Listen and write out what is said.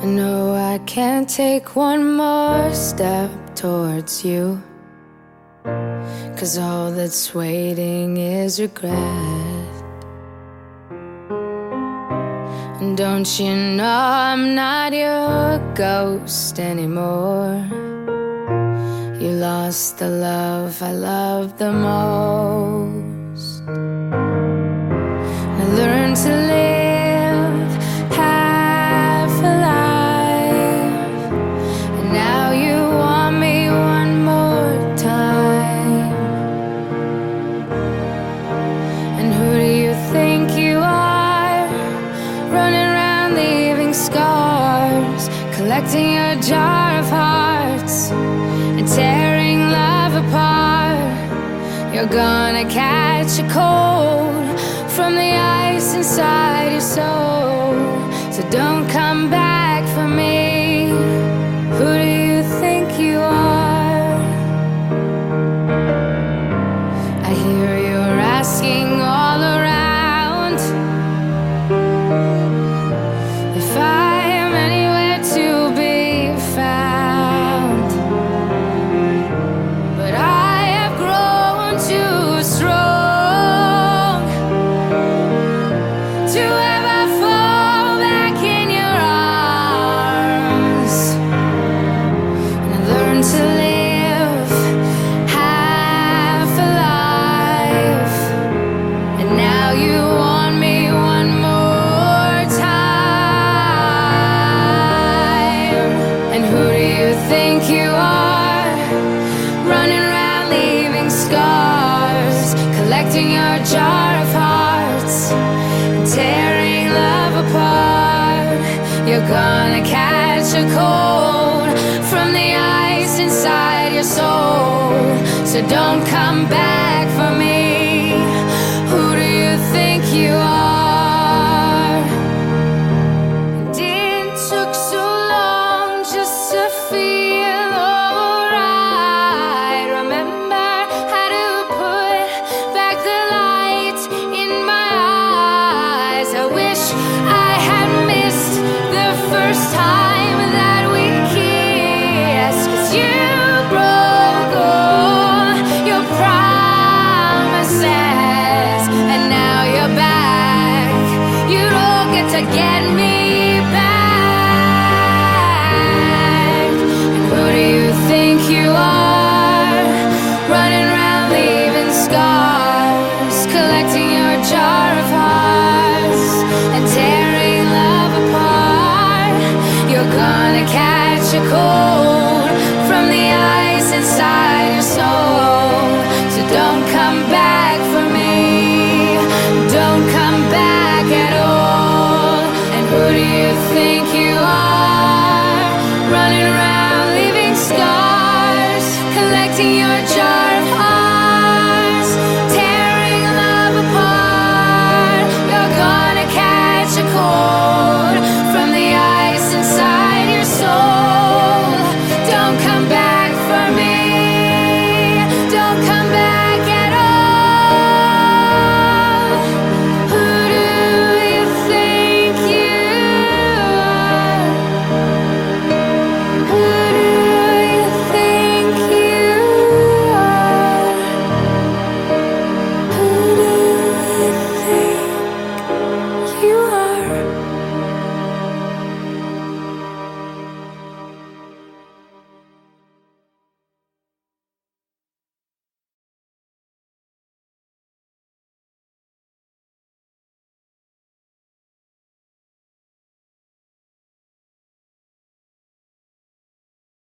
know I can't take one more step towards you, 'cause all that's waiting is regret. And don't you know I'm not your ghost anymore? You lost the love I loved the most. And I learned to live half alive, and now you want me one more time. And who do you think you are, running around leaving scars, collecting a jar of hearts and tearing love apart? You're gonna catch a cold from the ice inside your soul, so don't come back for me. Who do you think you are? I hear you're asking all around if I am anywhere to be found, but I have grown too strong to ever fall back in your arms. And I learned to live half alive, and now you want me one more time. And who do you think you are, running around leaving scars, collecting your jar of hearts and tearing love apart? You're gonna catch a cold from the ice inside your soul, so don't come back for me.